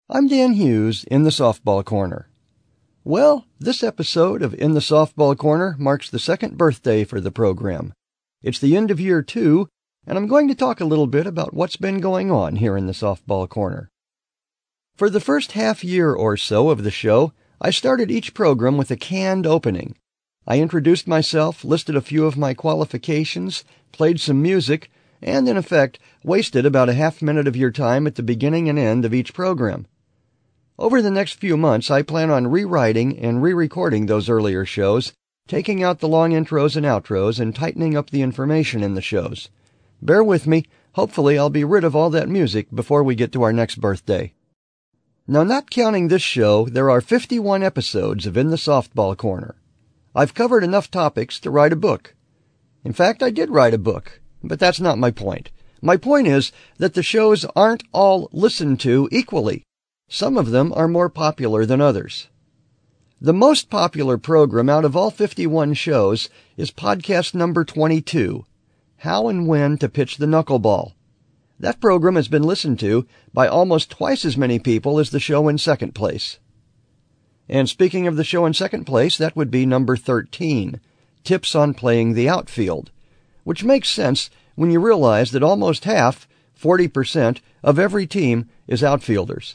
I'm Dan Hughes in the Softball Corner. Well, this episode of In the Softball Corner marks the second birthday for the program. It's the end of year 2, and I'm going to talk a little bit about what's been going on here in the Softball Corner. For the first half year or so of the show, I started each program with a canned opening. I introduced myself, listed a few of my qualifications, played some music, and in effect, wasted about a half minute of your time at the beginning and end of each program. Over the next few months, I plan on rewriting and re-recording those earlier shows, taking out the long intros and outros, and tightening up the information in the shows. Bear with me. Hopefully I'll be rid of all that music before we get to our next birthday. Now, not counting this show, there are 51 episodes of In the Softball Corner. I've covered enough topics to write a book. In fact, I did write a book, but that's not my point. My point is that the shows aren't all listened to equally. Some of them are more popular than others. The most popular program out of all 51 shows is podcast number 22, How and When to Pitch the Knuckleball. That program has been listened to by almost twice as many people as the show in second place. And speaking of the show in second place, that would be number 13, Tips on Playing the Outfield, which makes sense when you realize that almost half, 40%, of every team is outfielders.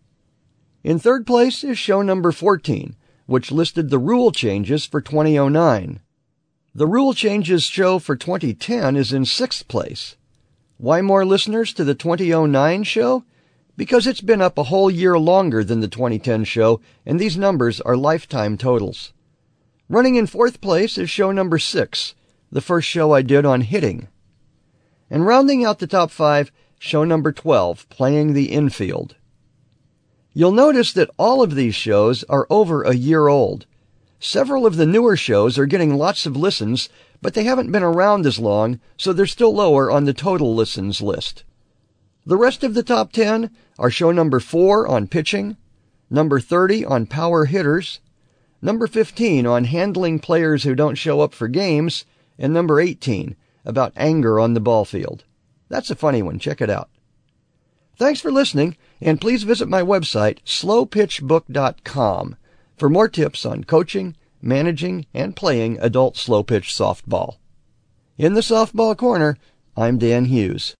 In third place is show number 14, which listed the rule changes for 2009. The rule changes show for 2010 is in sixth place. Why more listeners to the 2009 show? Because it's been up a whole year longer than the 2010 show, and these numbers are lifetime totals. Running in fourth place is show number 6, the first show I did on hitting. And rounding out the top 5, show number 12, Playing the Infield. You'll notice that all of these shows are over a year old. Several of the newer shows are getting lots of listens, but they haven't been around as long, so they're still lower on the total listens list. The rest of the top 10 are show number 4 on pitching, number 30 on power hitters, number 15 on handling players who don't show up for games, and number 18 about anger on the ball field. That's a funny one. Check it out. Thanks for listening, and please visit my website, slowpitchbook.com, for more tips on coaching, managing, and playing adult slow-pitch softball. In the Softball Corner, I'm Dan Hughes.